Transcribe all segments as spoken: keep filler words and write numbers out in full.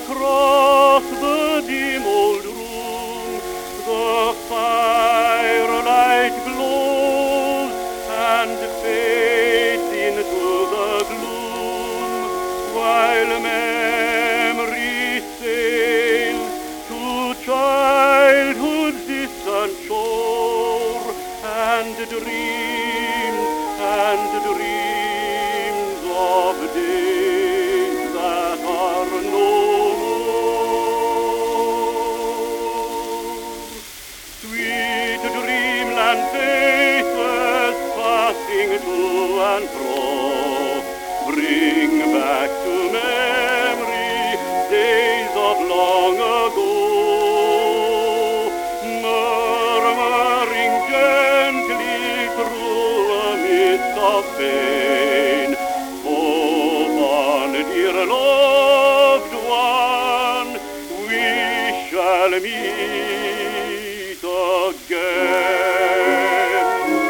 across the dim old room, the firelight glows and fades into the gloom, while memory sails to childhood's distant shore, and dreams and dreams of days that are no more. Sweet dreamland faces passing to and fro, bring back to memory days of long ago, murmuring gently through a mist of pain. Hope on, dear loved one, we shall meet again.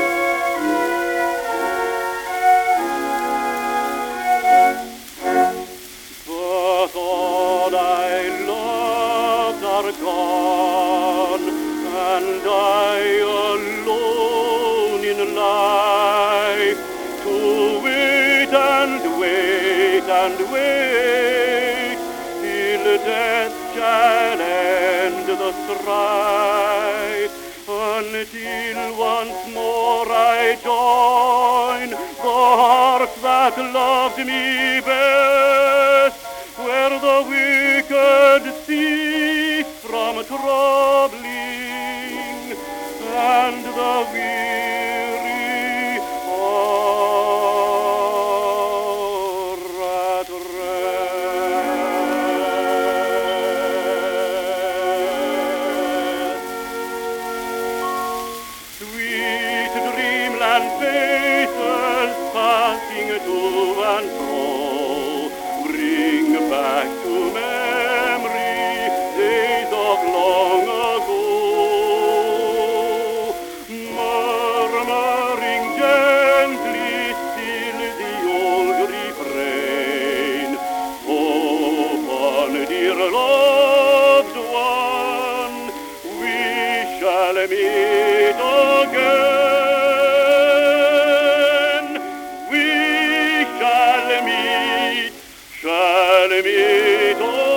But all I loved are gone, and I alone in life, to wait and wait and wait till death shall end the strife, until once more I join the hearts that loved me best, where the wicked cease from troubling, and the weary are at rest. Sweet dreamland faces passing to and fro, bring back to memory days of long ago, murmuring gently still the old refrain. Hope on, dear loved one, we shall meet again. We shall meet, shall meet again.